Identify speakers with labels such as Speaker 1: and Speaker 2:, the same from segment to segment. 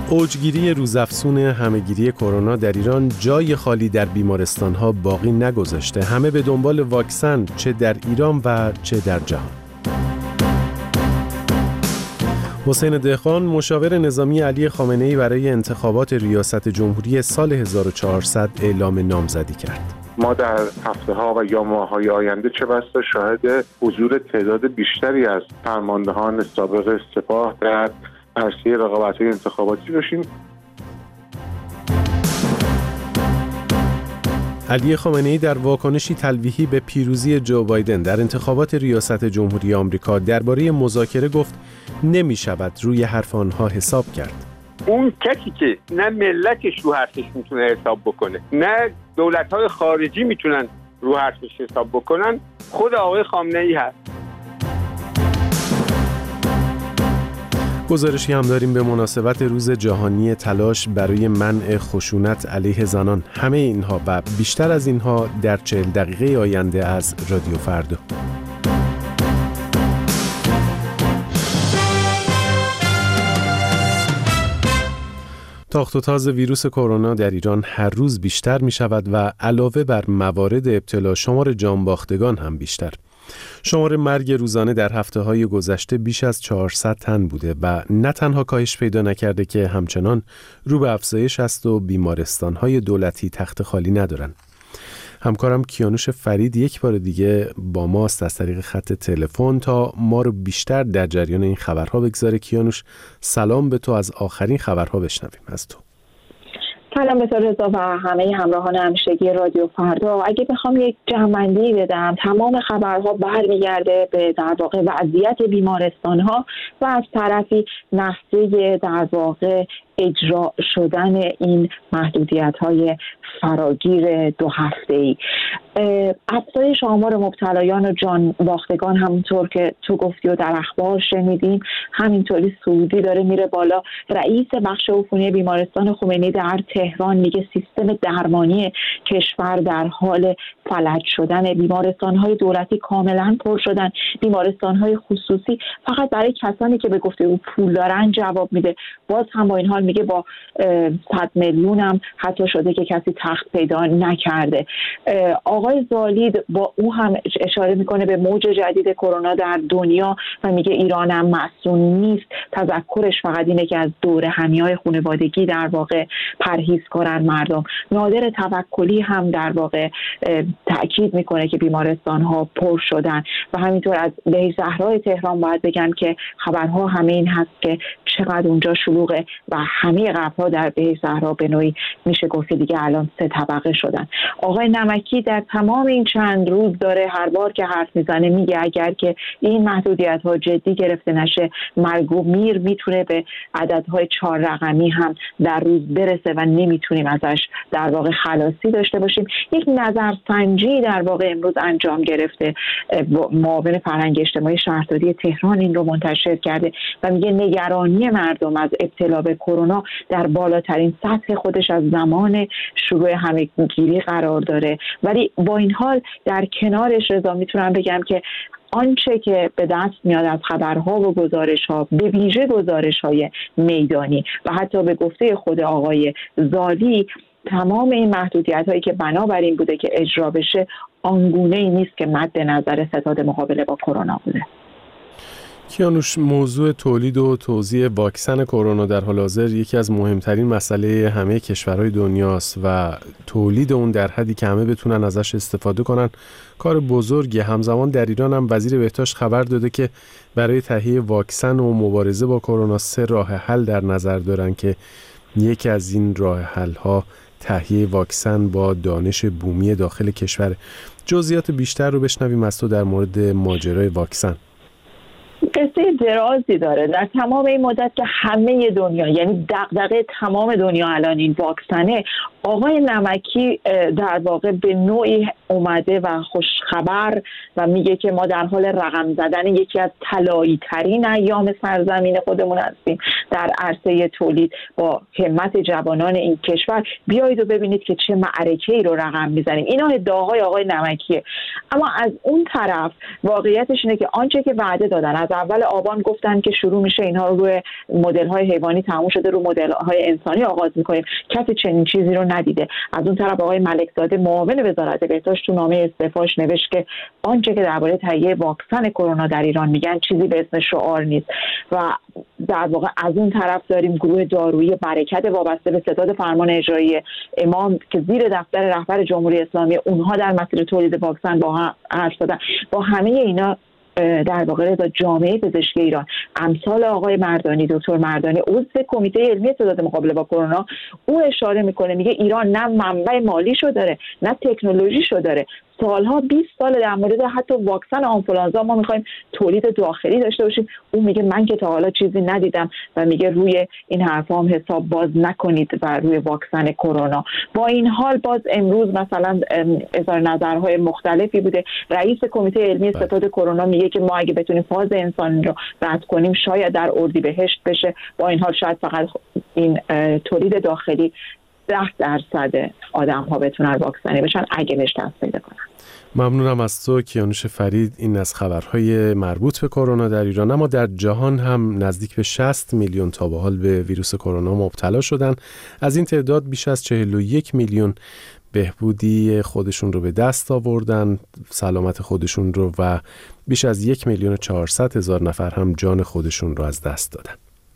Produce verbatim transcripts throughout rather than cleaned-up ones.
Speaker 1: اوجگیری روزافزون همهگیری کرونا در ایران جای خالی در بیمارستان‌ها باقی نگذاشته. همه به دنبال واکسن، چه در ایران و چه در جهان. حسین دهقان، مشاور نظامی علی خامنه‌ای، برای انتخابات ریاست جمهوری سال هزار و چهارصد اعلام نامزدی کرد.
Speaker 2: ما در هفته‌ها و یا ماه‌های آینده چه بسا شاهد حضور تعداد بیشتری از فرماندهان سابق سپاه در عرصه رقابت‌های انتخاباتی باشیم.
Speaker 1: علی خامنه‌ای در واکنشی تلویحی به پیروزی جو بایدن در انتخابات ریاست جمهوری آمریکا درباره مذاکره گفت نمی‌شود روی حرف آنها حساب کرد.
Speaker 3: اون کسی که نه ملتش رو حرفش میتونه حساب بکنه، نه دولت‌های خارجی میتونن رو حرفش حساب بکنن، خود آقای خامنه‌ای هست.
Speaker 1: گزارشی هم داریم به مناسبت روز جهانی تلاش برای منع خشونت علیه زنان. همه اینها و بیشتر از اینها در چهل دقیقه آینده از رادیو فردا. تاخت و تاز ویروس کرونا در ایران هر روز بیشتر می شود و علاوه بر موارد ابتلا شمار جانباختگان هم بیشتر. شمار مرگ روزانه در هفته‌های گذشته بیش از چهارصد تن بوده و نه تنها کاهش پیدا نکرده که همچنان رو به افزایش است و بیمارستان‌های دولتی تخت خالی ندارند. همکارم کیانوش فرید یک بار دیگه با ماست از طریق خط تلفن تا ما رو بیشتر در جریان این خبرها بگذاره. کیانوش، سلام به تو، از آخرین خبرها بشنویم از تو.
Speaker 4: سلام به تو رضا و همه همراهان همیشگی رادیو فردا. اگه بخوام یک جمع‌بندی بدم، تمام خبرها برمیگرده به در واقع وضعیت بیمارستان‌ها و از طرفی نحوه در واقع اجرا شدن این محدودیت‌های فراگیر دو هفته‌ای. افزایش آمار مبتلایان و جان باختگان همونطور که تو گفتی و در اخبار شنیدیم، همینطوری سعودی داره میره بالا. رئیس بخش عفونی بیمارستان خمینی در تهران میگه سیستم درمانی کشور در حال فلج شدن، بیمارستان‌های دولتی کاملا پر شدن، بیمارستان‌های خصوصی فقط برای کسانی که به گفته او پول دارن جواب میده. باز هم با این حال میگه با صد میلیون هم حتی شده که کسی تخت پیدا نکرده. آقای زالید با او هم اشاره میکنه به موج جدید کرونا در دنیا و میگه ایران هم معصوم نیست. تذکرش فقط اینه که از دور همیای خانوادگی در واقع پرهیز کنن مردم. نادر توکلی هم در واقع تأکید میکنه که بیمارستان ها پر شدن و همینطور از بهشت زهرای تهران باید بگم که خبرها همه این هست که چقدر اونجا شلوغه و همه قبرها در بهشت زهرا به نوعی میشه گفت دیگه الان سه طبقه شدن. آقای نمکی در تمام این چند روز داره هر بار که حرف میزنه میگه اگر که این محدودیت ها جدی گرفته نشه، مرگ و میر میتونه به عددهای چهار رقمی هم در روز برسه و نمیتونیم ازش در واقع خلاصی داشته باشیم. یک نظرسنجی در واقع امروز انجام گرفته، معاون فرهنگ اجتماعی شهرداری تهران این رو منتشر کرده و میگه نگرانی مردم از ابتلا به کرونا در بالاترین سطح خودش از زمان شروع همهگیری قرار داره. ولی با این حال در کنارش رضا میتونم بگم که آنچه که به دست میاد از خبرها و گزارش‌ها، به ویژه گزارش‌های میدانی و حتی به گفته خود آقای زالی، تمام این محدودیت‌هایی که بنابراین بوده که اجرا بشه آنگونه‌ای نیست که مد نظر ستاد مقابله با کرونا بوده.
Speaker 1: کیانوش، موضوع تولید و توزیع واکسن کرونا در حال حاضر یکی از مهمترین مسئله همه کشورهای دنیاست و تولید اون در حدی که همه بتونن ازش استفاده کنن کار بزرگی. همزمان در ایران هم وزیر بهداشت خبر داده که برای تهیه واکسن و مبارزه با کرونا سه راه حل در نظر دارن که یکی از این راه حل ها تهیه واکسن با دانش بومی داخل کشور. جزئیات بیشتر رو بشنویم از تو در مورد ماجرای واکسن.
Speaker 4: قصه درازی داره. در تمام این مدت که همه دنیا، یعنی دغدغه تمام دنیا الان این واکسنه، آقای نمکی در واقع به نوعی اومده و خوشخبر و میگه که ما در حال رقم زدن یکی از طلایی ترین ایام سرزمین خودمون هستیم در عرصه تولید. با همت جوانان این کشور بیایید و ببینید که چه معرکه‌ای رو رقم میزنیم. اینا ادعاهای آقای نمکیه. اما از اون طرف واقعیتش اینه که آنچه که وعده دادن از اول آبان گفتن که شروع میشه، اینها رو روی مدل‌های حیوانی تموم شده، رو مدل‌های انسانی آغاز می‌کنیم. کسی چنین چیزی رو ندیده. از اون طرف آقای ملکزاده معاون وزارت بهداشت تو نامه استعفاش نوشت که آنچه که درباره تهیه واکسن کرونا در ایران میگن چیزی به اسم شعار نیست و در واقع از اون طرف داریم گروه دارویی برکت وابسته به ستاد فرمان اجرایی امام که زیر دفتر رهبر جمهوری اسلامی اونها در مسیر تولید واکسن با هم حرف زدن. با همه اینا در واقع در جامعه پزشکی ایران امثال آقای مردانی، دکتر مردانی عضو کمیته علمی ستاد مقابله با کرونا، او اشاره میکنه میگه ایران نه منبع مالیشو داره نه تکنولوژیشو داره. سالها بیست سال در مورد حتی واکسن آنفولانزا ما میخوایم تولید داخلی داشته باشیم. اون میگه من که تا حالا چیزی ندیدم و میگه روی این حرفا هم حساب باز نکنید و روی واکسن کرونا. با این حال باز امروز مثلا اظهار نظرهای مختلفی بوده. رئیس کمیته علمی ستاد کرونا میگه که ما اگه بتونیم فاز انسانی رو رد کنیم شاید در اردیبهشت بشه. با این حال شاید فقط این تولید داخلی ده درصد آدم ها بتونن واکسنی بشن اگه بهش دست پیدا کنن.
Speaker 1: ممنونم از تو کیانوش فرید. این از خبرهای مربوط به کرونا در ایران. اما در جهان هم نزدیک به شصت میلیون تا به حال به ویروس کرونا مبتلا شدن. از این تعداد بیش از چهل و یک میلیون بهبودی خودشون رو به دست آوردن، سلامت خودشون رو، و بیش از یک میلیون و چهارصد هزار نفر هم جان خودشون رو از دست دادن.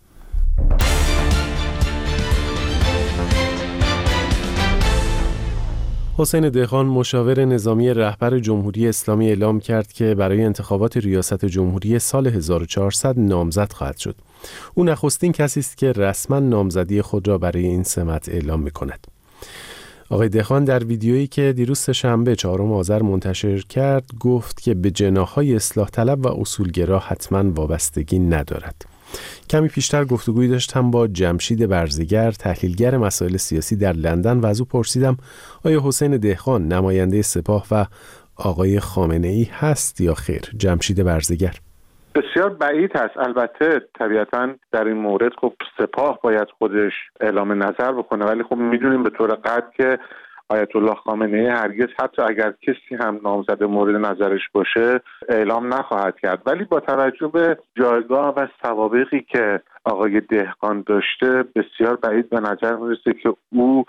Speaker 1: حسین دهقان مشاور نظامی رهبر جمهوری اسلامی اعلام کرد که برای انتخابات ریاست جمهوری سال هزار و چهارصد نامزد خواهد شد. او نخستین کسی است که رسما نامزدی خود را برای این سمت اعلام می‌کند. آقای دهقان در ویدیویی که دیروز سه‌شنبه چهارم آذر منتشر کرد گفت که به جناح‌های اصلاح طلب و اصولگرا حتما وابستگی ندارد. کمی پیشتر گفتگویی داشتم با جمشید برزگر، تحلیلگر مسائل سیاسی در لندن، و از او پرسیدم آیا حسین دهقان نماینده سپاه و آقای خامنه‌ای هست یا خیر؟ جمشید برزگر:
Speaker 2: بسیار بعید هست. البته طبیعتاً در این مورد خب سپاه باید خودش اعلام نظر بکنه، ولی خب میدونیم به طور قطع که آیت الله خامنه‌ای هرگز حتی اگر کسی هم نامزد مورد نظرش باشه اعلام نخواهد کرد. ولی با توجه به جایگاه و سوابقی که آقای دهقان داشته بسیار بعید به نظر میرسه که او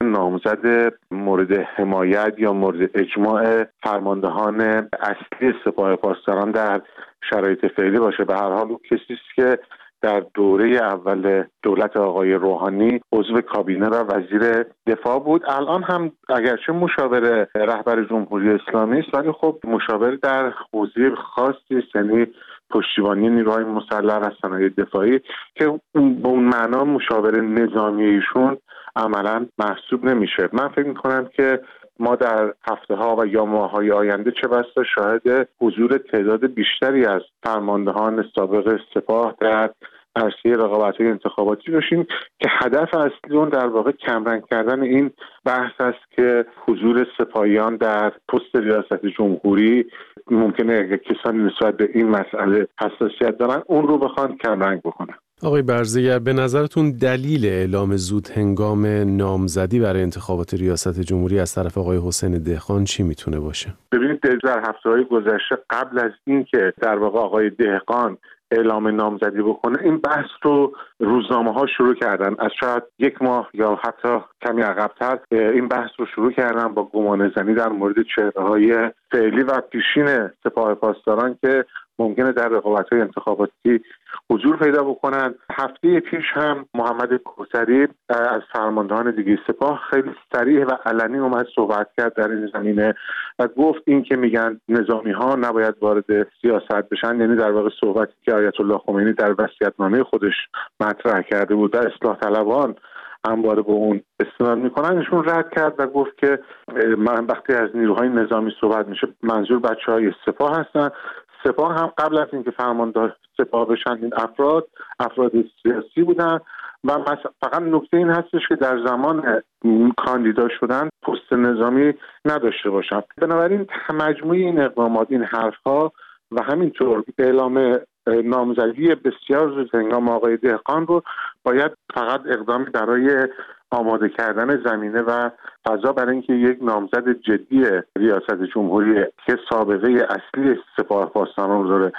Speaker 2: نامزد مورد حمایت یا مورد اجماع فرماندهان اصلی سپاه پاسداران در شرایط فعلی باشه. به هر حال او کسی است که در دوره اول دولت آقای روحانی عضو کابینه و وزیر دفاع بود. الان هم اگرچه مشاور رهبر جمهوری اسلامی است ولی خب مشاور در حوزه خاصی است، یعنی پشتیبانی نیروهای مسلح و صنایع دفاعی، که به اون معنا مشاور نظامی ایشون عملاً محسوب نمیشه. من فکر می‌کنم که ما در هفته ها و یا ماه های آینده چه بسا شاهد حضور تعداد بیشتری از فرماندهان سابق سپاه در عرصه رقابت‌های انتخاباتی باشیم که هدف اصلی اون در واقع کمرنگ کردن این بحث است که حضور سپاهیان در پست ریاست جمهوری ممکنه اگر کسانی نسبت به این مسئله حساسیت دارن اون رو بخوان کمرنگ بکنن.
Speaker 1: آقای برزگر، به نظرتون دلیل اعلام زود هنگام نامزدی برای انتخابات ریاست جمهوری از طرف آقای حسین دهقان چی میتونه باشه؟
Speaker 2: ببینید در هفته‌های گذشته قبل از این که در واقع آقای دهقان اعلام نامزدی بکنه این بحث رو روزنامه‌ها شروع کردن. از شاید یک ماه یا حتی کمی عقب‌تر این بحث رو شروع کردن با گمانه‌زنی در مورد چهره‌های فعلی و پیشین سپاه پاسداران که ممکنه در رقابت‌های انتخاباتی حضور پیدا بکنن. هفته پیش هم محمد کوثری از فرماندهان دیگه سپاه خیلی صریح و علنی اومد صحبت کرد در این زمینه و گفت این که میگن نظامی‌ها نباید وارد سیاست بشن، یعنی در واقع صحبتی که آیت الله خمینی در وصیت‌نامه خودش مطرح کرده بود و اصلاح طلبان همواره به اون استناد میکنن، ایشون رد کرد و گفت که من وقتی از نیروهای نظامی صحبت میشه منظور بچه‌های سپاه هستن. سپاه هم قبل از اینکه فرمانده سپاه بشن این افراد افراد سیاسی بودن و فقط نکته این هستش که در زمان کاندیدا شدن پست نظامی نداشته باشن. بنابراین مجموعی این اقدامات، این حرفها و همینطور اعلام نامزدی بسیار زود هنگام آقای دهقان رو باید فقط اقدامی برای آماده کردن زمینه و فضا برای اینکه یک نامزد جدی ریاست جمهوری که سابقه اصلی سپاه پاسداران رو داره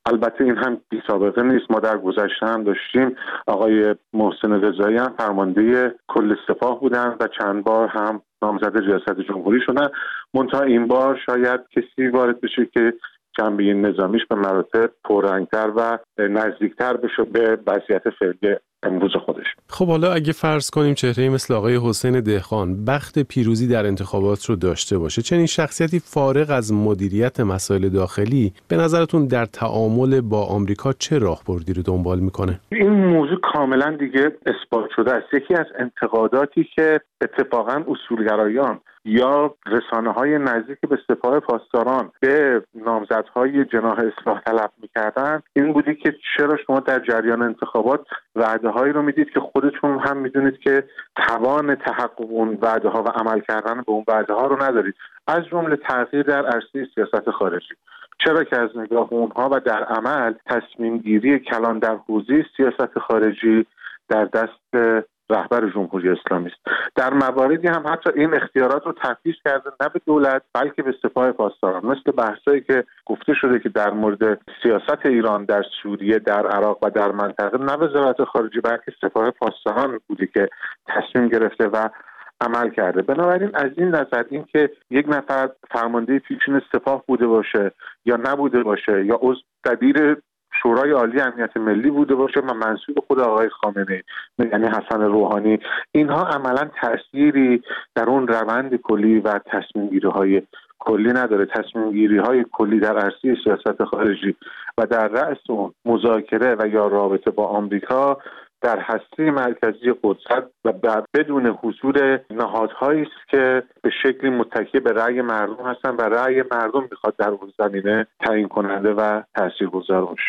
Speaker 2: البته این هم بی سابقه نیست، ما در گذشته هم داشتیم آقای محسن رضایی هم فرمانده کل سپاه بودن و چند بار هم نامزد ریاست جمهوری شدن. منتها این بار شاید کسی وارد بشه که جنبه نظامیش به مراتب پررنگتر و نزدیکتر بشه به وضعیت فعلی امروز خودش.
Speaker 1: خب حالا اگه فرض کنیم چهره‌ای مثل آقای حسین دهقان بخت پیروزی در انتخابات رو داشته باشه، چنین شخصیتی فارغ از مدیریت مسائل داخلی به نظرتون در تعامل با آمریکا چه راهبردی رو دنبال میکنه؟
Speaker 2: این موضوع کاملا دیگه اثبات شده است. یکی از انتقاداتی که اتفاقا اصولگرایان یا رسانه‌های نزدیک به سپاه پاسداران به نامزدهای جناح اصلاح طلب می‌کردن این بودی که چرا شما در جریان انتخابات وعده‌هایی رو میدید که خودتون هم میدونید که توان تحقق اون وعده‌ها و عمل کردن به اون وعده‌ها رو ندارید، از جمله تغییر در عرصه سیاست خارجی. چرا که از نگاه اونها و در عمل تصمیم گیری کلان در حوزه سیاست خارجی در دست رهبر جمهوری اسلامی است. در مواردی هم حتی این اختیارات رو تفویض کرده نه به دولت بلکه به سپاه پاسداران، مثل بحثایی که گفته شده که در مورد سیاست ایران در سوریه، در عراق و در منطقه نه وزارت خارجه بلکه سپاه پاسداران بوده که تصمیم گرفته و عمل کرده. بنابراین از این نظر این که یک نفر فرمانده پیشین سپاه بوده باشه یا نبوده باشه یا عضو دبیر شورای عالی امنیت ملی بوده باشه و منسوب خود آقای خامنه‌ای یعنی حسن روحانی، اینها عملا تأثیری در اون روند کلی و تصمیم گیری های کلی نداره. تصمیم گیری های کلی در عرصه سیاست خارجی و در رأس اون مذاکره و یا رابطه با آمریکا در هسته مرکزی قدرت و بدون حضور نهادهایی است که به شکلی متکی به رأی مردم هستن و رأی مردم میخواد در اون زمینه تعیین کننده و تاثیرگذار باشه.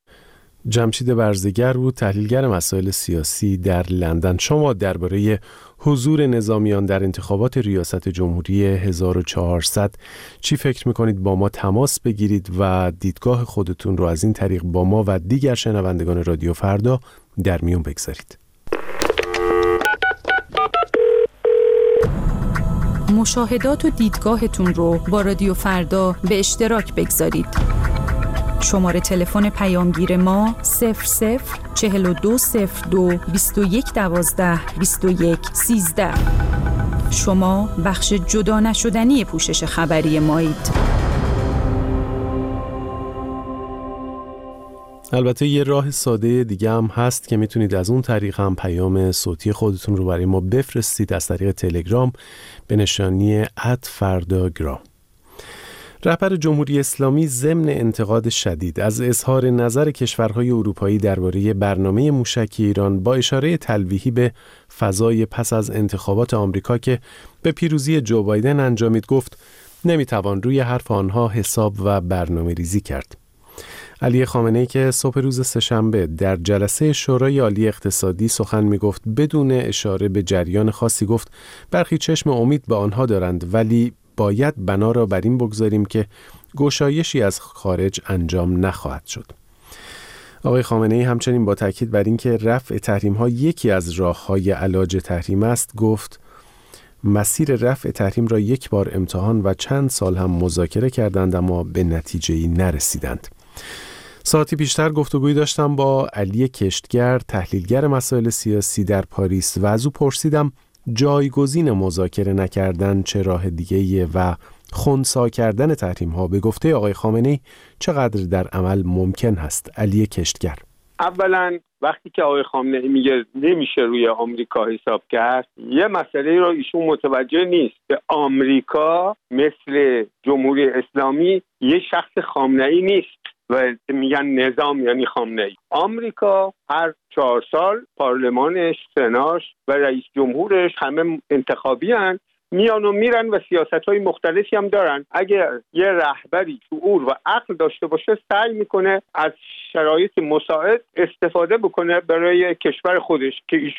Speaker 1: جمشید برزگر بود، تحلیلگر مسائل سیاسی در لندن. شما درباره حضور نظامیان در انتخابات ریاست جمهوری هزار و چهارصد چی فکر میکنید؟ با ما تماس بگیرید و دیدگاه خودتون رو از این طریق با ما و دیگر شنوندگان رادیو فردا در میون بگذارید.
Speaker 5: مشاهدات و دیدگاهتون رو با رادیو فردا به اشتراک بگذارید. شماره تلفن پیامگیر ما صفر صفر چهل و دو صفر دو بیست و یک دوازده بیست و یک سیزده. شما بخش جدا نشدنی پوشش خبری مایید.
Speaker 1: البته یه راه ساده دیگه هم هست که میتونید از اون طریق هم پیام صوتی خودتون رو برای ما بفرستید از طریق تلگرام به نشانی ات فرداگرام. رهبر جمهوری اسلامی ضمن انتقاد شدید از اظهار نظر کشورهای اروپایی درباره برنامه موشکی ایران با اشاره تلویحی به فضای پس از انتخابات آمریکا که به پیروزی جو بایدن انجامید گفت نمیتوان روی حرف آنها حساب و برنامه ریزی کرد. علی خامنه‌ای که صبح روز سه‌شنبه در جلسه شورای عالی اقتصادی سخن میگفت بدون اشاره به جریان خاصی گفت برخی چشم امید به آنها دارند ولی باید بنا را بر این بگذاریم که گشایشی از خارج انجام نخواهد شد. آقای خامنه‌ای همچنین با تاکید بر این که رفع تحریم‌ها یکی از راه‌های علاج تحریم است گفت مسیر رفع تحریم را یک بار امتحان و چند سال هم مذاکره کردند اما به نتیجه‌ای نرسیدند. ساعتی پیشتر گفتگویی داشتم با علی کشتگر تحلیلگر مسائل سیاسی در پاریس و از او پرسیدم جایگزین مذاکره نکردن چه راه دیگه‌ایه و خنثی کردن تحریم‌ها به گفته آقای خامنه‌ای چقدر در عمل ممکن هست؟ علی کشتگر:
Speaker 3: اولا وقتی که آقای خامنه‌ای میگه نمیشه روی آمریکا حساب کرد، یه مسئله رو ایشون متوجه نیست که آمریکا مثل جمهوری اسلامی یه شخص خامنه‌ای نیست و میگن نظام یعنی خامنه‌ای. آمریکا هر چهار سال پارلمانش، سناش و رئیس جمهورش همه انتخابی هن، میان و میرن و سیاست‌های مختلفی هم دارن. اگر یه رهبری شعور و عقل داشته باشه سعی میکنه از شرایط مساعد استفاده بکنه برای کشور خودش که ایشون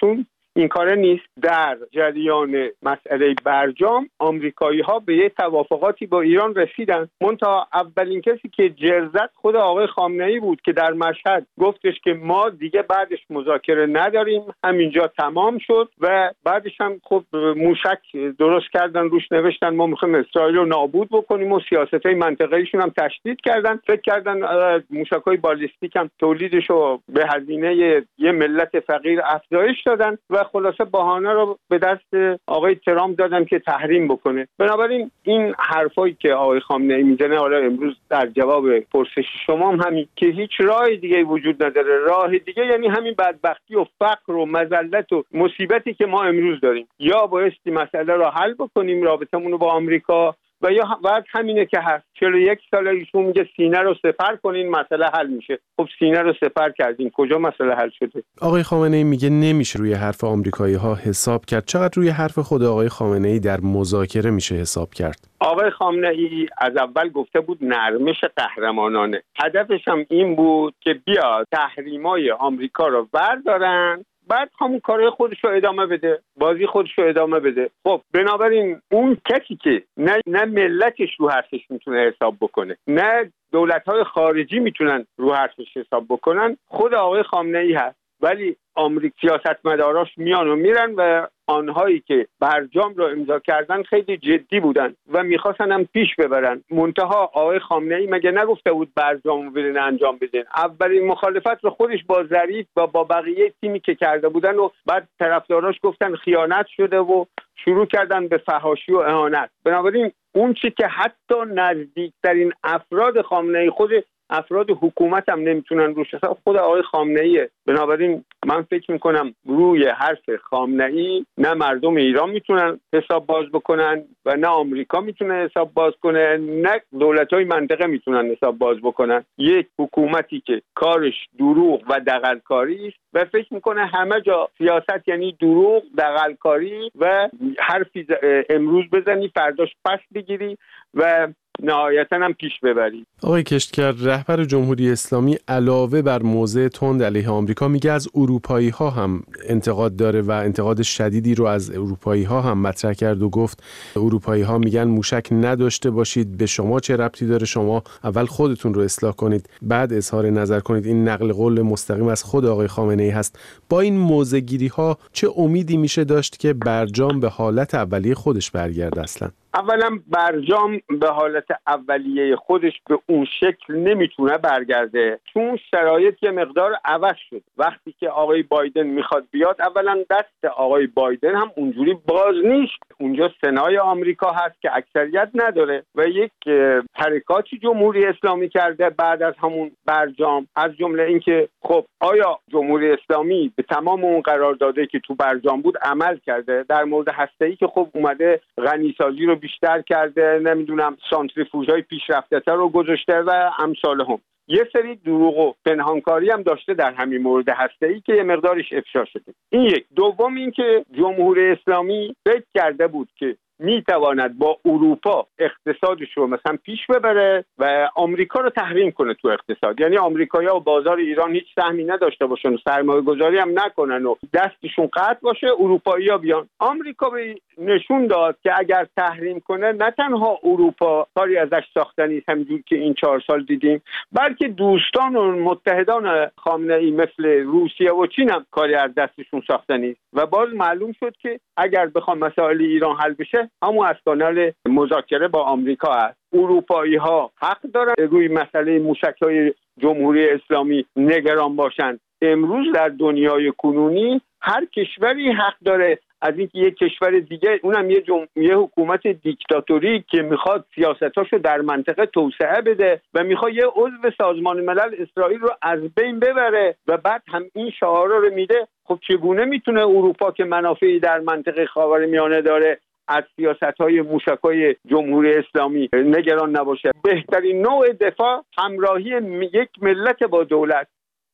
Speaker 3: این کار نیست. در جریان مسئله برجام آمریکایی‌ها به یه توافقاتی با ایران رسیدن، منتها اولین کسی که جرزت خود آقای خامنه‌ای بود که در مشهد گفتش که ما دیگه بعدش مذاکره نداریم، همینجا تمام شد. و بعدش هم خب موشک درست کردن، روش نوشتن ما میخوایم اسرائیل رو نابود بکنیم و سیاست‌های منطقه‌ایشون هم تشدید کردن. فکر کردن موشک‌های بالستیک هم تولیدش رو به هزینه یه ملت فقیر افزایش دادن و خلاصه بهانه رو به دست آقای ترامپ دادن که تحریم بکنه. بنابراین این حرفایی که آقای خامنه‌ای میزنه حالا امروز در جواب پرسش شما هم همین که هیچ راه دیگه وجود نداره. راه دیگه یعنی همین بدبختی و فقر و مذلت و مصیبتی که ما امروز داریم. یا بایستی مسئله رو حل بکنیم، رابطمون رو با آمریکا، و یا بعد همینه که هست. چهل و یک ساله ایشون میگه سینه رو سپر کنین مسئله حل میشه. خب سینه رو سپر کردین، کجا مسئله حل شده؟
Speaker 1: آقای خامنه‌ای میگه نمیشه روی حرف آمریکایی‌ها حساب کرد. چقدر روی حرف خود آقای خامنه‌ای در مذاکره میشه حساب کرد؟
Speaker 3: آقای خامنه‌ای از اول گفته بود نرمش قهرمانانه. هدفش هم این بود که بیاد تحریمای آمریکا رو بردارن، بعد همون کارهای خودش رو ادامه بده، بازی خودش رو ادامه بده. خب بنابراین اون کسی که نه نه ملتش رو حرفش میتونه حساب بکنه، نه دولت‌های خارجی میتونن رو حرفش حساب بکنن، خود آقای خامنه‌ای هست. ولی آمریکا سیاستمداراش میان و میرن و آنهایی که برجام رو امضا کردن خیلی جدی بودن و میخواستن هم پیش ببرن. منتها آقای خامنه‌ای مگه نگفته بود برجام رو برین انجام بدین؟ اولین مخالفت رو خودش با ظریف و با بقیه تیمی که کرده بودن و بعد طرفداراش گفتن خیانت شده و شروع کردن به فحاشی و اهانت. بنابراین اون چی که حتی نزدیکترین افراد خامنه‌ای، خود افراد حکومت هم نمیتونن روش حساب، خود آقای خامنه‌ایه. بنابراین من فکر میکنم روی حرف خامنه‌ای نه مردم ایران میتونن حساب باز بکنن و نه آمریکا میتونه حساب باز کنه، نه دولت‌های منطقه میتونن حساب باز بکنن. یک حکومتی که کارش دروغ و دغل‌کاری است و فکر میکنه همه جا سیاست یعنی دروغ، دغل‌کاری و حرفی امروز بزنی فرداش پس بگیری و نهایتاً هم پیش ببرید.
Speaker 1: آقای کشتکر، رهبر جمهوری اسلامی علاوه بر موضع تند علیه آمریکا میگه از اروپایی ها هم انتقاد داره و انتقاد شدیدی رو از اروپایی ها هم مطرح کرد و گفت اروپایی ها میگن موشک نداشته باشید، به شما چه ربطی داره؟ شما اول خودتون رو اصلاح کنید بعد اظهار نظر کنید. این نقل قول مستقیم از خود آقای خامنه‌ای هست. با این موضع گیری ها چه امیدی میشه داشت که برجام به حالت اولیه خودش برگرده؟ اصلا
Speaker 3: اولا برجام به حالت اولیه خودش به اون شکل نمیتونه برگرده، چون شرایط یه مقدار عوض شد. وقتی که آقای بایدن میخواد بیاد، اولا دست آقای بایدن هم اونجوری باز نیست. اونجا سنای آمریکا هست که اکثریت نداره و یک حرکاتی جمهوری اسلامی کرده بعد از همون برجام، از جمله اینکه خب آیا جمهوری اسلامی به تمام اون قراردادی که تو برجام بود عمل کرده؟ در مورد هسته‌ای که خب اومده غنیسازی رو بیشتر کرده، نمیدونم سانتریفوژهای پیشرفته‌تر رو گذاشته و امثال هم. یه سری دروغ و پنهانکاری هم داشته در همین مورد هسته‌ای که یه مقدارش افشا شده. این یک. دوم این که جمهوری اسلامی فکر کرده بود که میتواند با اروپا اقتصادش رو مثلا پیش ببره و آمریکا رو تحریم کنه تو اقتصاد. یعنی آمریکایی‌ها و بازار ایران هیچ سهمی نداشته باشن و سرمایه گذاری هم نکنن و دستشون قطع باشه، اروپایی‌ها بیان. آمریکا به نشون داد که اگر تحریم کنه نه تنها اروپا کاری ازش ساختنی است همینجور که این چهار سال دیدیم، بلکه دوستان و متحدان خامنه‌ای مثل روسیه و چین هم کاری از دستشون ساختنی است. و باز معلوم شد که اگر بخوام مسائل ایران حل بشه، همون از کانال مذاکره با آمریکا هست. اروپایی ها حق دارن روی مسئله موشک‌های جمهوری اسلامی نگران باشن. امروز در دنیای کنونی هر کشوری حق داره از اینکه یک کشور دیگه، اونم یه, جم... یه حکومت دیکتاتوری که میخواد سیاستاشو در منطقه توسعه بده و میخواد یه عضو سازمان ملل اسرائیل رو از بین ببره و بعد هم این شعارا رو میده، خب چگونه میتونه اروپا که منافعی در منطقه خاورمیانه داره از سیاست‌های موشک‌های جمهوری اسلامی نگران نباشه؟ بهترین نوع دفاع همراهی یک ملت با دولت.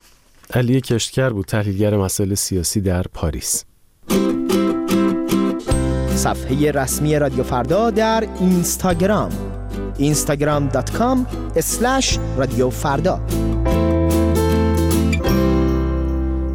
Speaker 1: علی کشتکر بود، تحلیلگر مسائل سیاسی در پاریس.
Speaker 6: صفحه رسمی رادیو فردا در اینستاگرام اینستاگرام دات کام اسلش رادیو فردا.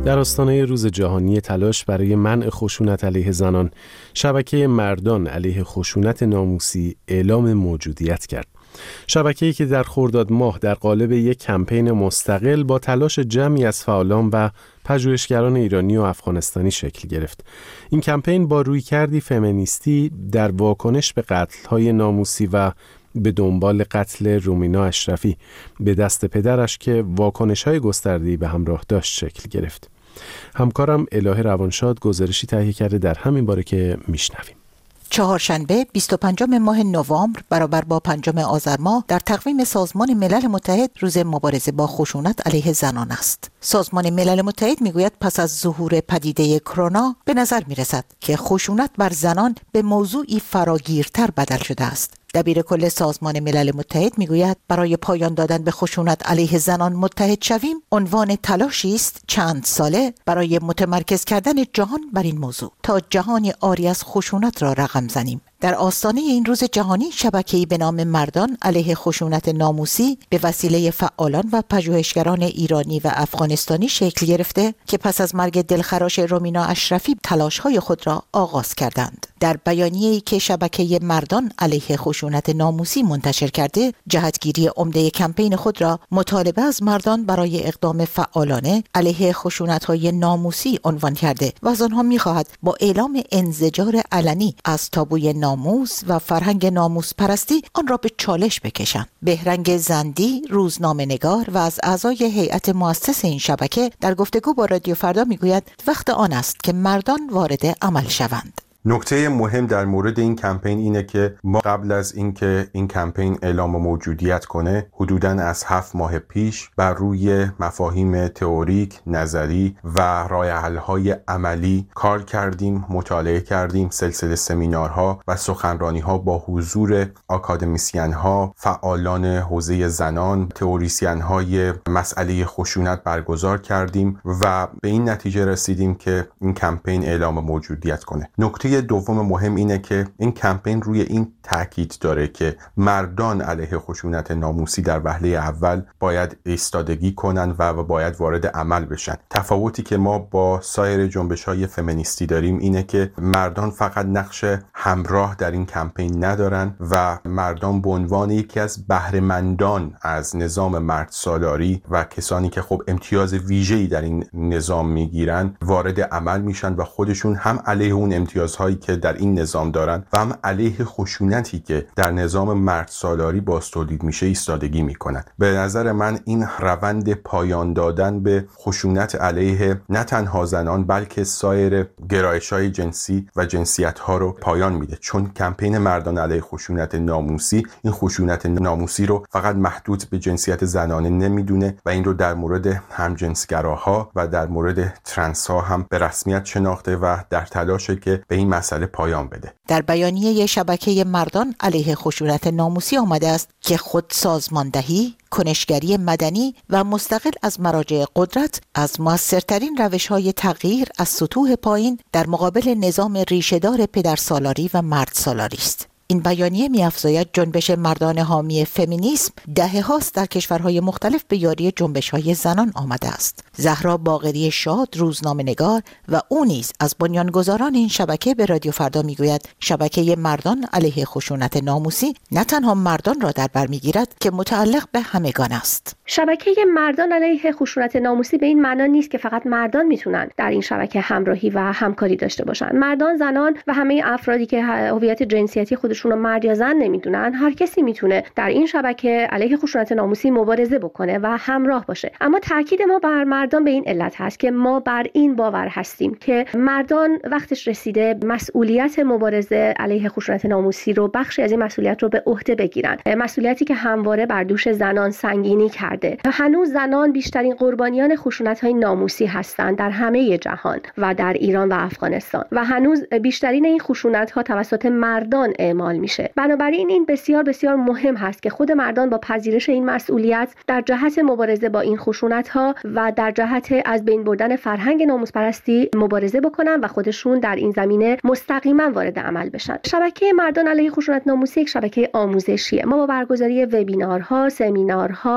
Speaker 1: در آستانه روز جهانی تلاش برای منع خشونت علیه زنان، شبکه مردان علیه خشونت ناموسی اعلام موجودیت کرد. شبکه‌ای که در خرداد ماه در قالب یک کمپین مستقل با تلاش جمعی از فعالان و پژوهشگران ایرانی و افغانستانی شکل گرفت. این کمپین با رویکردی فمینیستی در واکنش به قتل‌های ناموسی و به دنبال قتل رومینا اشرفی به دست پدرش که واکنش‌های گسترده‌ای به همراه داشت شکل گرفت. همکارم الهه روانشاد گزارشی تهیه کرده در همین باره که میشنویم.
Speaker 7: چهارشنبه بیست و پنجم ماه نوامبر برابر با پنجم آذر ماه در تقویم سازمان ملل متحد روز مبارزه با خشونت علیه زنان است. سازمان ملل متحد میگوید پس از ظهور پدیده کرونا به نظر میرسد که خشونت بر زنان به موضوعی فراگیرتر بدل شده است. دبیر کل سازمان ملل متحد میگوید برای پایان دادن به خشونت علیه زنان متحد شویم عنوان تلاشی است چند ساله برای متمرکز کردن جهان بر این موضوع تا جهانی عاری از خشونت را رقم زنیم. در آستانه این روز جهانی شبکه‌ای به نام مردان علیه خشونت ناموسی به وسیله فعالان و پژوهشگران ایرانی و افغانستانی شکل گرفته که پس از مرگ دلخراش رومینا اشرفی تلاش‌های خود را آغاز کردند. در بیانیه‌ای که شبکه مردان علیه خشونت ناموسی منتشر کرده، جهتگیری عمده کمپین خود را مطالبه از مردان برای اقدام فعالانه علیه خشونت‌های ناموسی عنوان کرده و از آنها می‌خواهد با اعلام انزجار علنی از تابوی ناموس و فرهنگ ناموس پرستی آن را به چالش بکشند. بهرنگ زندی، روزنامه‌نگار و از اعضای هیئت مؤسس این شبکه در گفتگو با رادیو فردا میگوید وقت آن است که مردان وارد عمل شوند.
Speaker 8: نکته مهم در مورد این کمپین اینه که ما قبل از اینکه این کمپین اعلام موجودیت کنه حدوداً از هفت ماه پیش بر روی مفاهیم تئوریک، نظری و راه حل‌های عملی کار کردیم، مطالعه کردیم، سلسله سمینارها و سخنرانی‌ها با حضور آکادمیسین‌ها، فعالان حوزه زنان، تئوریسین‌های مسئله خشونت برگزار کردیم و به این نتیجه رسیدیم که این کمپین اعلام موجودیت کنه. نکته دوم مهم اینه که این کمپین روی این تاکید داره که مردان علیه خشونت ناموسی در وهله اول باید ایستادگی کنن و باید وارد عمل بشن. تفاوتی که ما با سایر جنبش‌های فمینیستی داریم اینه که مردان فقط نقش همراه در این کمپین ندارن و مردان به عنوان یکی از بهره‌مندان از نظام مرد سالاری و کسانی که خب امتیاز ویژه‌ای در این نظام میگیرن وارد عمل میشن و خودشون هم علیه اون امتیازهای که در این نظام دارن و هم علیه خشونتی که در نظام مرد سالاری باز تولید میشه ایستادگی میکنن. به نظر من این روند پایان دادن به خشونت علیه نه تنها زنان بلکه سایر گرایش‌های جنسی و جنسیت‌ها رو پایان میده، چون کمپین مردان علیه خشونت ناموسی این خشونت ناموسی رو فقط محدود به جنسیت زنانه نمیدونه و این رو در مورد همجنسگراها و در مورد ترنس‌ها هم به رسمیت شناخته و در تلاشه که به این مسئله پایان بده.
Speaker 7: در بیانیه شبکه مردان علیه خشونت ناموسی آمده است که خود سازماندهی، کنشگری مدنی و مستقل از مراجع قدرت از موثرترین روش‌های تغییر از سطوح پایین در مقابل نظام ریشه‌دار پدرسالاری و مرد سالاری است. این بیانیه می‌افزاید جنبش مردان حامی فمینیسم دهه هاست در کشورهای مختلف به یاری جنبش‌های زنان آمده است. زهرا باقری شاد، روزنامه‌نگار و او نیز از بنیانگذاران این شبکه به رادیو فردا میگوید شبکه مردان علیه خشونت ناموسی نه تنها مردان را در بر میگیرد که متعلق به همگان است.
Speaker 9: شبکه مردان علیه خشونت ناموسی به این معنا نیست که فقط مردان میتونن در این شبکه همراهی و همکاری داشته باشن. مردان، زنان و همه افرادی که هویت جنسیتی خودشون رو مرد یا زن نمیدونن، هر کسی میتونه در این شبکه علیه خشونت ناموسی مبارزه بکنه و همراه باشه. اما تاکید ما بر مردان به این علت هست که ما بر این باور هستیم که مردان وقتش رسیده مسئولیت مبارزه علیه خشونت ناموسی رو، بخشی از این مسئولیت رو به عهده بگیرن. مسئولیتی که همواره بر دوش زنان سنگینی کرده. هنوز زنان بیشترین قربانیان خشونت‌های ناموسی هستند در همه جهان و در ایران و افغانستان و هنوز بیشترین این خشونت‌ها توسط مردان اعمال میشه. بنابراین این بسیار بسیار مهم هست که خود مردان با پذیرش این مسئولیت در جهت مبارزه با این خشونت‌ها و در جهت از بین بردن فرهنگ ناموس پرستی مبارزه بکنن و خودشون در این زمینه مستقیما وارد عمل بشن. شبکه مردان علیه خشونت ناموسی یک شبکه آموزشیه. ما با برگزاری وبینارها، سمینارها، کار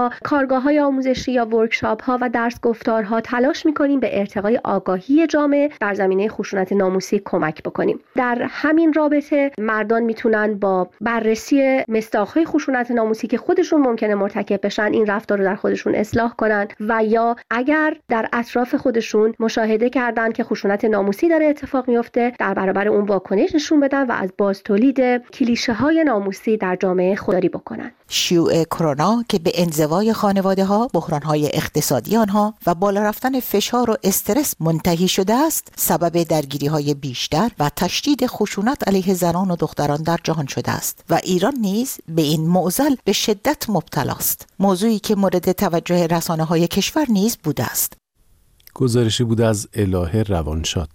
Speaker 9: کارگاه‌های آموزشی یا ورکشاپ‌ها و درس گفتارها تلاش می‌کنیم به ارتقای آگاهی جامعه در زمینه خشونت ناموسی کمک بکنیم. در همین رابطه مردان میتونن با بررسی مصداق‌های خشونت ناموسی که خودشون ممکنه مرتکب بشن این رفتار رو در خودشون اصلاح کنن و یا اگر در اطراف خودشون مشاهده کردن که خشونت ناموسی داره اتفاق میفته در برابر اون واکنش نشون بدن و از باز تولید کلیشه‌های ناموسی در جامعه خودداری بکنن.
Speaker 7: شیوع کرونا که به انزوای خانواده‌ها، بحران‌های اقتصادی آنها و بالا رفتن فشار و استرس منتهی شده است، سبب درگیری‌های بیشتر و تشدید خشونت علیه زنان و دختران در جهان شده است و ایران نیز به این معضل به شدت مبتلا است. موضوعی که مورد توجه رسانه‌های کشور نیز بوده است.
Speaker 1: گزارشی بود از الهه روانشاد.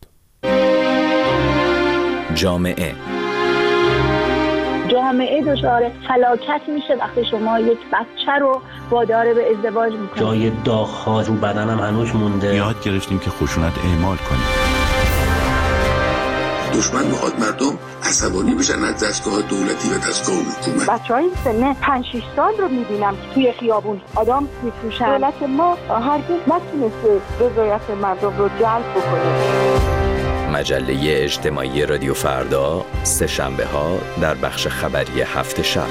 Speaker 10: جامعه
Speaker 11: جامعه دچار فلاکت میشه وقتی شما یک بچه رو وادار به ازدواج میکنید.
Speaker 12: جای داغ‌ها رو بدنم هنوز مونده.
Speaker 13: یاد گرفتیم که خشونت اعمال کنیم.
Speaker 14: دشمن میخواد مردم عصبانی بشن از دستگاه دولتی و دستگاه حکومت.
Speaker 11: بچهای سن پنج شش سال رو میبینم که توی خیابون آدم میفروشن. دولت ما هرگز نتونسته رضایت مردم رو جلب بکنه.
Speaker 10: مجله اجتماعی رادیو فردا سه شنبه ها در بخش خبری هفت شب.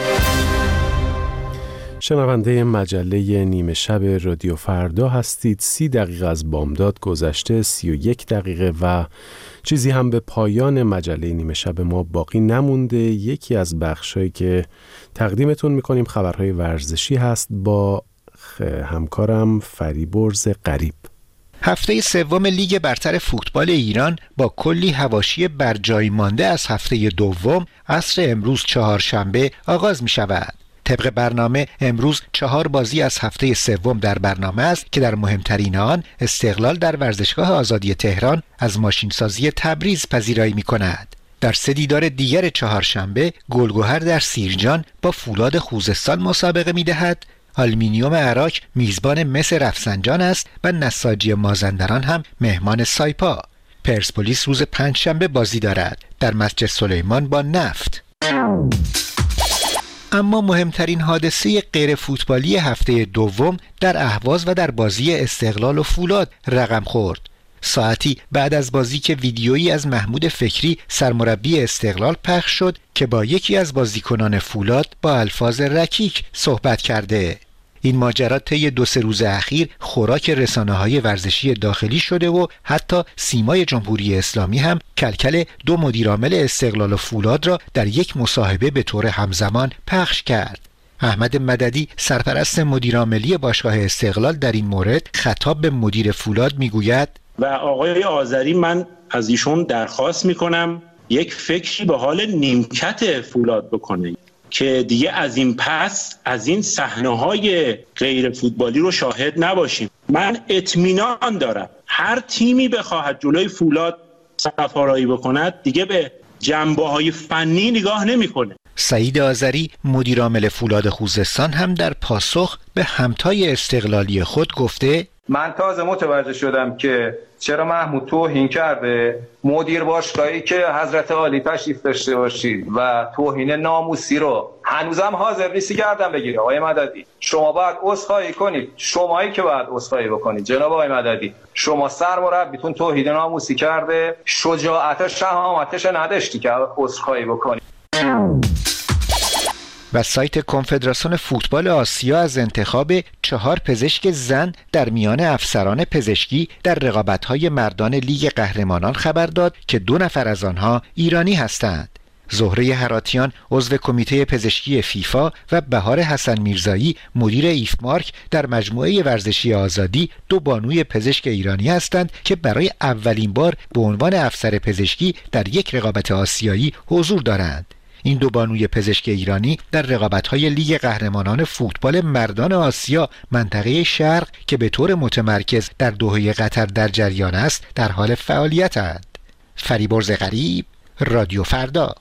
Speaker 1: شنونده مجله نیمه شب رادیو فردا هستید. سی دقیقه از بامداد گذشته، سی و یک دقیقه و چیزی هم به پایان مجله نیمه شب ما باقی نمونده. یکی از بخشایی که تقدیمتون میکنیم خبرهای ورزشی هست با همکارم فریبرز غریب.
Speaker 15: هفته سوم لیگ برتر فوتبال ایران با کلی حواشی بر جای مانده از هفته دوم عصر امروز چهارشنبه آغاز می شود. طبق برنامه امروز چهار بازی از هفته سوم در برنامه است که در مهمترین آن استقلال در ورزشگاه آزادی تهران از ماشینسازی تبریز پذیرایی می کند. در سه دیدار دیگر چهارشنبه گلگهر در سیرجان با فولاد خوزستان مسابقه می دهد. آلومینیوم عراق میزبان مس رفسنجان است و نساجی مازندران هم مهمان سایپا. پرسپولیس روز پنجشنبه بازی دارد در مسجد سلیمان با نفت. اما مهمترین حادثه غیر فوتبالی هفته دوم در اهواز و در بازی استقلال و فولاد رقم خورد. ساعتی بعد از بازی که ویدیویی از محمود فکری سرمربی استقلال پخش شد که با یکی از بازیکنان فولاد با الفاظ رکیک صحبت کرده. این ماجرا طی دو سه روز اخیر خوراک رسانه‌های ورزشی داخلی شده و حتی سیمای جمهوری اسلامی هم کلکل دو مدیرعامل استقلال و فولاد را در یک مصاحبه به طور همزمان پخش کرد. احمد مددی سرپرست مدیرعاملی باشگاه استقلال در این مورد خطاب به مدیر فولاد میگوید
Speaker 16: و آقای آذری من از ایشون درخواست میکنم یک فکری به حال نیمکت فولاد بکنه که دیگه از این پس از این صحنه‌های غیر فوتبالی رو شاهد نباشیم. من اطمینان دارم هر تیمی بخواهد جلوی فولاد صف‌آرایی بکند دیگه به جنبه‌های فنی نگاه نمی‌کنه.
Speaker 15: سعید آذری مدیرعامل فولاد خوزستان هم در پاسخ به همتای استقلالی خود گفته
Speaker 17: من تازه متوجه شدم که چرا محمود توهین کرده مدیر باشگاهی که حضرت عالی تشریف داشته باشید و توهین ناموسی رو هنوزم حاضر نیستی گردن بگیره. آقای مددی شما باید عذرخواهی کنید، شمایی که باید عذرخواهی بکنید. جناب آقای مددی شما سرمربیتون توهین ناموسی کرده، شجاعت شهامتش نداشتی که عذرخواهی بکنید.
Speaker 15: و سایت کنفدراسیون فوتبال آسیا از انتخاب چهار پزشک زن در میان افسران پزشکی در رقابت‌های مردان لیگ قهرمانان خبر داد که دو نفر از آنها ایرانی هستند. زهره هراتیان عضو کمیته پزشکی فیفا و بهار حسن میرزایی مدیر ایفمارک در مجموعه ورزشی آزادی دو بانوی پزشک ایرانی هستند که برای اولین بار به عنوان افسر پزشکی در یک رقابت آسیایی حضور دارند. این دو بانوی پزشک ایرانی در رقابت‌های لیگ قهرمانان فوتبال مردان آسیا منطقه شرق که به طور متمرکز در دوحه قطر در جریان است در حال فعالیت‌اند. فریبرز غریب، رادیو فردا.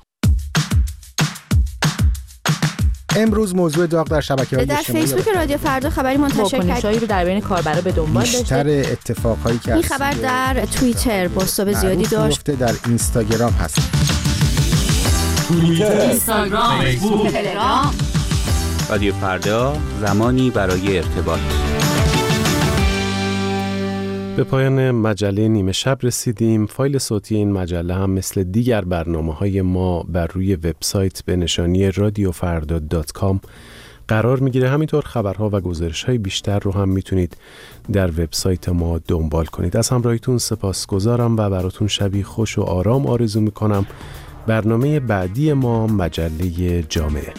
Speaker 6: امروز موضوع داغ در شبکه‌های
Speaker 18: اجتماعی در فیسبوک رادیو فردا خبری منتشر کرد رو در بین کاربرا به دنبال داشته.
Speaker 6: بیشتر اتفاقایی که
Speaker 18: این خبر در توییتر بازتاب زیادی داشت.
Speaker 6: در اینستاگرام هست.
Speaker 18: توییتر، اینستاگرام، فیسبوک، تلگرام
Speaker 13: رادیو فردا، زمانی برای ارتباط.
Speaker 1: به پایان مجله نیمه شب رسیدیم. فایل صوتی این مجله هم مثل دیگر برنامه‌های ما بر روی وبسایت به نشانی رادیو فردا دات کام قرار میگیره. همینطور خبرها و گزارش‌های بیشتر رو هم میتونید در وبسایت ما دنبال کنید. از همراهیتون سپاسگزارم و براتون شبی خوش و آرام آرزو میکنم. برنامه بعدی ما مجله جامعه.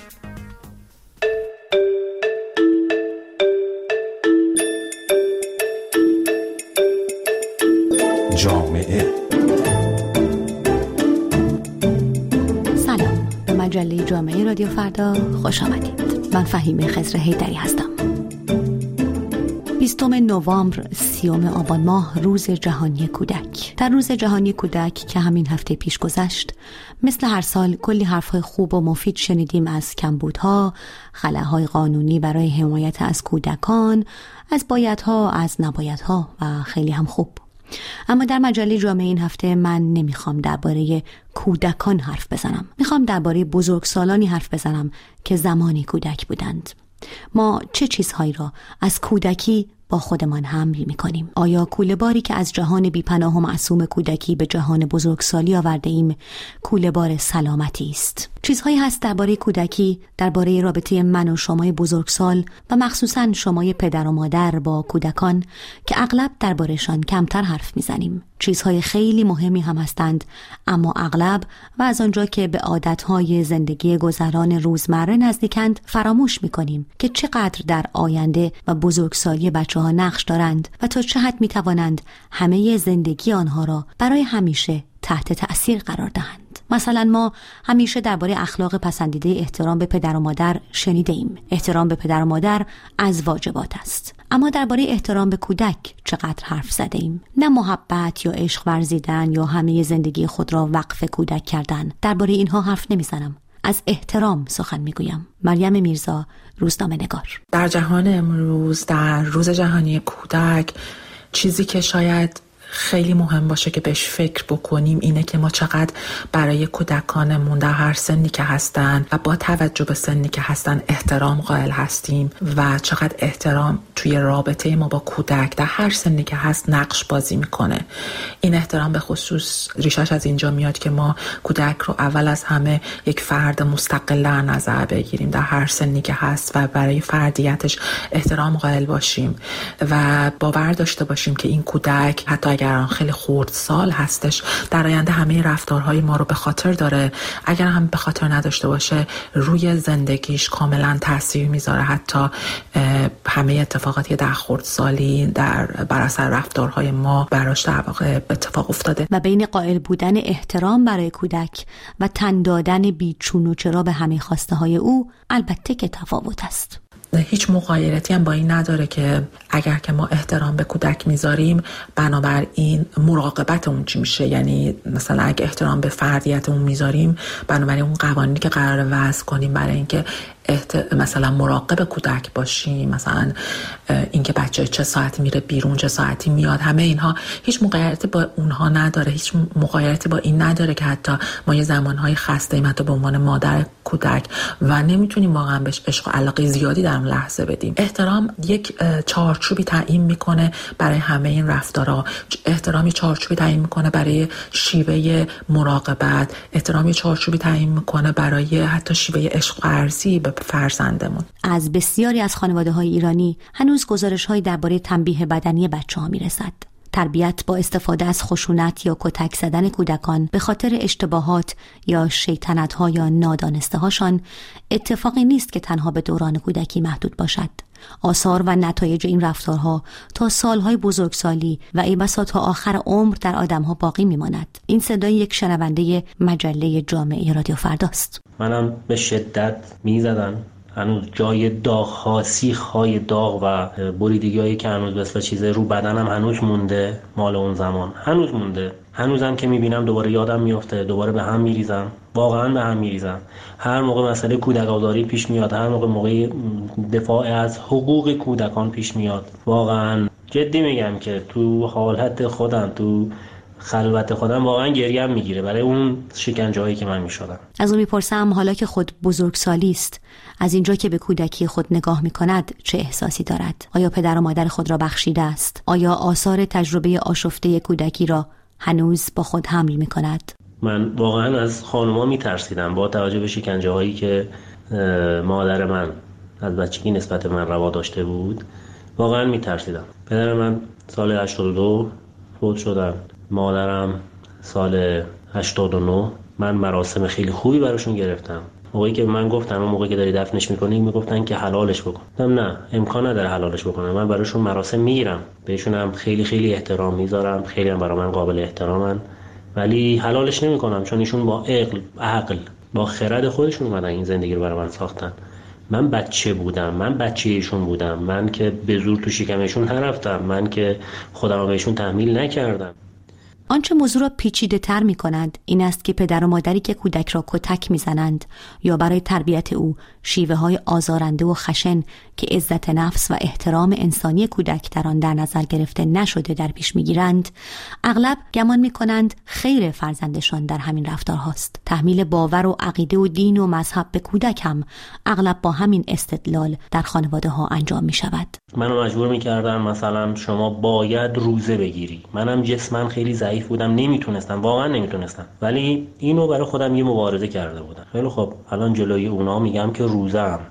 Speaker 19: جامعه.
Speaker 20: سلام، به مجله جامعه رادیو فردا خوش آمدید. من فهیمه خضر حیدری هستم. بیستم نوامبر، سیوم آبان ماه، روز جهانی کودک. در روز جهانی کودک که همین هفته پیش گذشت، مثل هر سال کلی حرفهای خوب و مفید شنیدیم از کمبودها، خلاهای قانونی برای حمایت از کودکان، از بایدها، از نبایدها و خیلی هم خوب. اما در مجله جامعه این هفته من نمیخوام درباره کودکان حرف بزنم. میخوام درباره بزرگسالانی حرف بزنم که زمانی کودک بودند. ما چه چیزهایی را از کودکی با خودمان حمل می‌کنیم؟ آیا کوله‌باری که از جهان بی‌پناه و معصوم کودکی به جهان بزرگسالی آورده ایم کوله‌بار سلامتی است؟ چیزهایی هست درباره کودکی، درباره رابطه من و شمای بزرگسال و مخصوصاً شمای پدر و مادر با کودکان که اغلب درباره‌شان کمتر حرف می‌زنیم. چیزهای خیلی مهمی هم هستند، اما اغلب و از آنجا که به عادتهای زندگی گذران روزمره نزدیکند فراموش می‌کنیم که چقدر در آینده و بزرگسالی بچه‌ها نقش دارند و تا چه حد می‌توانند همه زندگی آنها را برای همیشه تحت تأثیر قرار دهند. مثلا ما همیشه درباره اخلاق پسندیده احترام به پدر و مادر شنیده ایم. احترام به پدر و مادر از واجبات است. اما درباره احترام به کودک چقدر حرف زده ایم؟ نه محبت یا عشق ورزیدن یا همه زندگی خود را وقف کودک کردن. درباره اینها حرف نمیزنم. از احترام سخن میگویم. مریم میرزا، روزنامه نگار.
Speaker 21: در جهان امروز، در روز جهانی کودک، چیزی که شاید خیلی مهم باشه که بهش فکر بکنیم اینه که ما چقدر برای کودکانمون در هر سنی که هستن و با توجه به سنی که هستن احترام قائل هستیم و چقدر احترام توی رابطه ما با کودک در هر سنی که هست نقش بازی میکنه. این احترام به خصوص ریشش از اینجا میاد که ما کودک رو اول از همه یک فرد مستقل در نظر بگیریم در هر سنی که هست و برای فردیتش احترام قائل باشیم و باور داشته باشیم که این کودک حتی اگر خیلی خردسال هستش در آینده همه رفتارهای ما رو به خاطر داره. اگر هم به خاطر نداشته باشه روی زندگیش کاملا تاثیر میذاره، حتی همه اتفاقاتی در خردسالی در بر اثر رفتارهای ما براش در واقع اتفاق افتاده.
Speaker 20: و بین قائل بودن احترام برای کودک و تن دادن بیچون و چرا به همه خواسته های او البته که تفاوت است.
Speaker 21: هیچ مغایرتی هم با این نداره که اگر که ما احترام به کودک میذاریم بنابراین مراقبت اون چی میشه. یعنی مثلا اگه احترام به فردیت اون میذاریم بنابراین اون قوانینی که قراره وضع کنیم برای اینکه احت... مثلا مراقب کودک باشیم، مثلا اینکه بچه چه ساعتی میره بیرون چه ساعتی میاد، همه اینها هیچ مغایرتی با اونها نداره. هیچ مغایرتی با این نداره که حتی ما یه زمانهای خسته ایم حتی به عنوان مادر کودک و نمیتونیم واقعا بهش عشق و علاقه زیادی در اون لحظه بدیم. احترام یک چارچوبی تعیین میکنه برای همه این رفتارها. احترامی چارچوبی تعیین میکنه برای شیوه مراقبت، احترامی چارچوبی تعیین میکنه برای حتی شیوه عشق ورزی به فرزندمون.
Speaker 20: از بسیاری از خانواده‌های ایرانی هنوز گزارش‌هایی درباره تنبیه بدنی بچه‌ها میرسد. تربیت با استفاده از خشونت یا کتک زدن کودکان به خاطر اشتباهات یا شیطنت‌ها یا نادانسته‌هاشان اتفاقی نیست که تنها به دوران کودکی محدود باشد. آثار و نتایج این رفتارها تا سالهای بزرگسالی و ای بسا تا آخر عمر در آدم‌ها باقی می‌ماند. این صدای یک شنونده مجله جامعه رادیو فرداست.
Speaker 12: منم به شدت می‌زدم. هنوز جای داغ‌ها، سیخ‌های داغ و بریدگی‌هایی که هنوز مثل چیزه رو بدنم هنوز مونده، مال اون زمان هنوز مونده. هنوزم که می‌بینم دوباره یادم میفته، دوباره به هم می‌ریزم، واقعا به هم می‌ریزم. هر موقع مسئله کودک آزاری پیش میاد، هر موقع موقع دفاع از حقوق کودکان پیش میاد، واقعا جدی میگم که تو حالت خودم، تو خلوت خودم واقعا گریم میگیره برای اون شکنجه هایی که من میشدم.
Speaker 20: از اون میپرسم حالا که خود بزرگسالی است، از اینجا که به کودکی خود نگاه میکند چه احساسی دارد؟ آیا پدر و مادر خود را بخشیده است؟ آیا آثار تجربه آشفته کودکی را هنوز با خود حمل میکند؟
Speaker 12: من واقعا از خانوما میترسیدم با توجه به شکنجه هایی که مادر من از بچگی نسبت من روا داشته بود. واقعا میترسیدم. پدر من سال هشتاد و دو فوت شدن، مادرم سال هشتاد و نه. من مراسم خیلی خوبی براشون گرفتم. موقعی که من گفتم اون موقعی که داری دفنش میکنی میگفتن که حلالش بکن. گفتم نه، امکان نداره حلالش بکنم. من براشون مراسم میگیرم، بهشون هم خیلی خیلی احترام میذارم، خیلی هم برای من قابل احترامن، ولی حلالش نمیکنم چون ایشون با عقل عقل با خرد خودشون اومدن این زندگی رو برای من ساختن. من بچه بودم، من بچه ایشون بودم، من که به زور تو شکمشون نرفتم، من که خودم رو بهشون تحمیل نکردم.
Speaker 20: آنچه موضوع را پیچیده تر می کند این است که پدر و مادری که کودک را کتک می زنند یا برای تربیت او شیوه های آزارنده و خشن که عزت نفس و احترام انسانی کودک در آن در نظر گرفته نشده در پیش می گیرند، اغلب گمان می کنند خیر فرزندشان در همین رفتار هاست. تحمیل باور و عقیده و دین و مذهب به کودک هم اغلب با همین استدلال در خانواده ها انجام می شود.
Speaker 12: منو مجبور می کردن مثلا شما باید روزه بگیری. منم جسماً خیلی ضعیف بودم، نمیتونستم، واقعا نمیتونستم، ولی اینو برای خودم یه مبارزه کرده بودم. خیلی خب الان جلوی اونا میگم که روزم،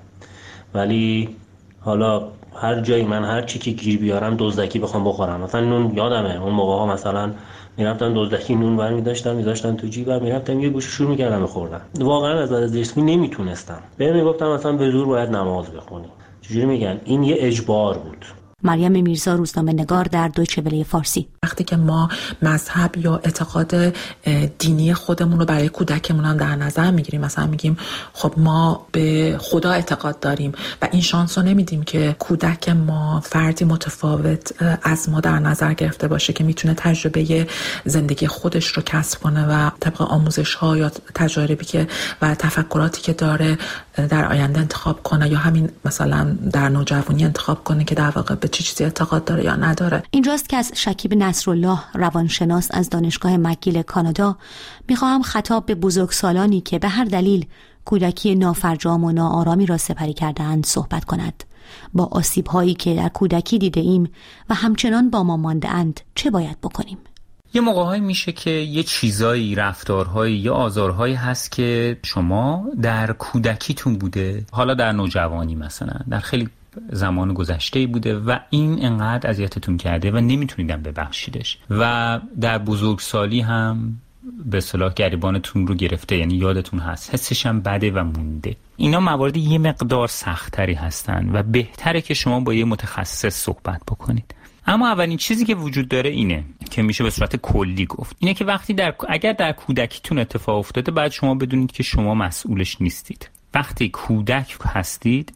Speaker 12: ولی حالا هر جایی من هر چی که گیر بیارم دزدکی بخوام بخورم. مثلا نون یادمه اون موقع ها مثلا میرفتن دزدکی نون برمی داشتن میذاشتن تو جیبم، میرفتم یه گوشه شروع میکردم بخوردم. واقعا از از جسمی نمیتونستم. بهم میگفتم مثلا به زور باید نماز بخونی. چجوری میگن؟ این یه اجبار بود.
Speaker 20: مریم میرزا، روزنامه نگار در دویچه وله فارسی.
Speaker 21: وقتی که ما مذهب یا اعتقاد دینی خودمون رو برای کودکمون هم در نظر میگیریم، مثلا میگیم خب ما به خدا اعتقاد داریم و این شانس رو نمیدیم که کودک ما فردی متفاوت از ما در نظر گرفته باشه که میتونه تجربه زندگی خودش رو کسب کنه و طبق آموزش ها یا تجاربی که و تفکراتی که داره در آینده انتخاب کنه، یا همین مثلا در نوجوانی انتخاب کنه که در واقع به چه چیزی اعتقاد داره یا نداره.
Speaker 20: اینجاست که از شکیب نصرالله، روانشناس از دانشگاه مکگیل کانادا، میخواهم خطاب به بزرگسالانی که به هر دلیل کودکی نافرجام و ناآرامی را سپری کرده‌اند صحبت کند. با آسیب‌هایی که در کودکی دیده ایم و همچنان با ما مانده‌اند چه باید بکنیم؟
Speaker 13: یه موقع‌هایی میشه که یه چیزایی، رفتارهایی یا آزارهایی هست که شما در کودکیتون بوده، حالا در نوجوانی مثلا در خیلی زمان گذشته بوده و این انقدر اذیتتون کرده و نمیتونیدن ببخشیدش و در بزرگسالی هم به اصطلاح گریبانتون رو گرفته، یعنی یادتون هست، حسش هم بده و مونده. اینا موارد یه مقدار سخت‌تری هستن و بهتره که شما با یه متخصص صحبت بکنید. اما اولین چیزی که وجود داره اینه که میشه به صورت کلی گفت، اینه که وقتی در اگر در کودکیتون اتفاق افتاده بعد شما بدونید که شما مسئولش نیستید. وقتی کودک هستید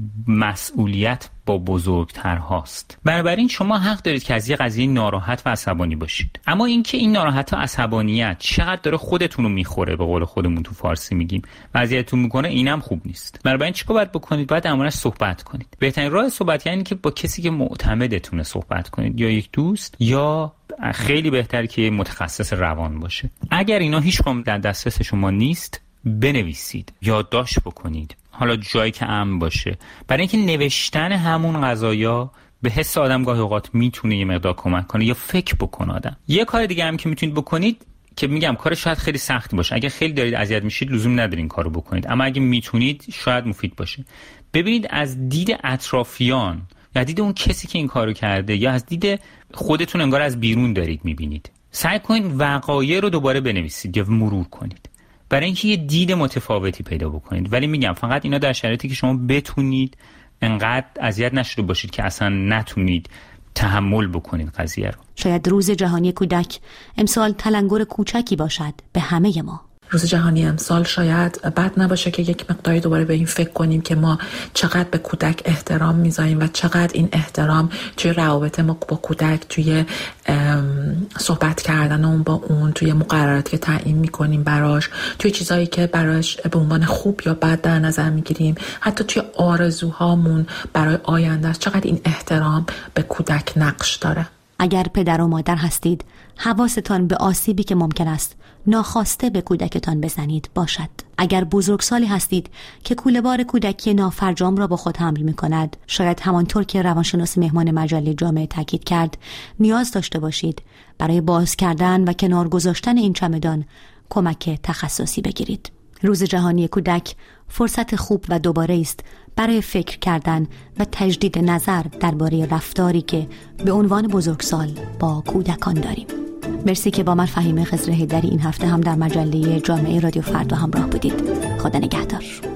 Speaker 13: مسئولیت با بزرگتر هاست. بنابراین شما حق دارید که از یه قضیه ناراحت و عصبانی باشید، اما اینکه این ناراحت و عصبانیت چقدر داره خودتون رو میخوره، به قول خودمون تو فارسی میگیم، وضعیتتون میکنه، اینم خوب نیست. بنابراین چیکار باید بکنید؟ باید امروز صحبت کنید. بهترین راه صحبت یعنی که با کسی که معتمدتونه صحبت کنید، یا یک دوست، یا خیلی بهتره که متخصص روان باشه. اگر اینا هیچ کدوم در دسترس شما نیست، بنویسید، یادداشت بکنید، حالا جایی که امن باشه، برای اینکه نوشتن همون قضایا به حس آدم گاهی اوقات میتونه یه مقدار کمک کنه یا فکر بکنه آدم. یه کار دیگه هم که میتونید بکنید که میگم کار شاید خیلی سختی باشه، اگه خیلی دارید اذیت میشید لزوم ندارین کارو بکنید، اما اگه میتونید شاید مفید باشه. ببینید از دید اطرافیان یا دید اون کسی که این کارو کرده یا از دید خودتون انگار از بیرون دارید میبینید، سعی کنید وقایع رو دوباره بنویسید یا مرور کنید برای اینکه یه دید متفاوتی پیدا بکنید. ولی میگم فقط اینا در شرایطی که شما بتونید انقدر اذیت نشده باشید که اصلا نتونید تحمل بکنید قضیه رو.
Speaker 20: شاید روز جهانی کودک امسال تلنگر کوچکی باشد به همه ما.
Speaker 21: روز جهانی امسال شاید بد نباشه که یک مقداری دوباره به این فکر کنیم که ما چقدر به کودک احترام میذاریم و چقدر این احترام توی روابط ما با کودک، توی صحبت کردن اون با اون، توی مقرراتی که تعیین میکنیم براش، توی چیزایی که براش به عنوان خوب یا بد در نظر میگیریم، حتی توی آرزوهامون برای آینده، چقدر این احترام به کودک نقش داره.
Speaker 20: اگر پدر و مادر هستید، حواستان به آسیبی که ممکن است ناخواسته به کودکتان بزنید باشد. اگر بزرگسالی هستید که کوله‌بار کودکی نافرجام را با خود حمل می‌کند، شاید همانطور که روانشناس مهمان مجله جامعه تاکید کرد، نیاز داشته باشید برای باز کردن و کنار گذاشتن این چمدان کمک تخصصی بگیرید. روز جهانی کودک فرصت خوب و دوباره است برای فکر کردن و تجدید نظر درباره رفتاری که به عنوان بزرگسال با کودکان داریم. مرسی که با من فهیمه خضر حیدری این هفته هم در مجله جامعه رادیو فردا همراه بودید. خدا نگهدار.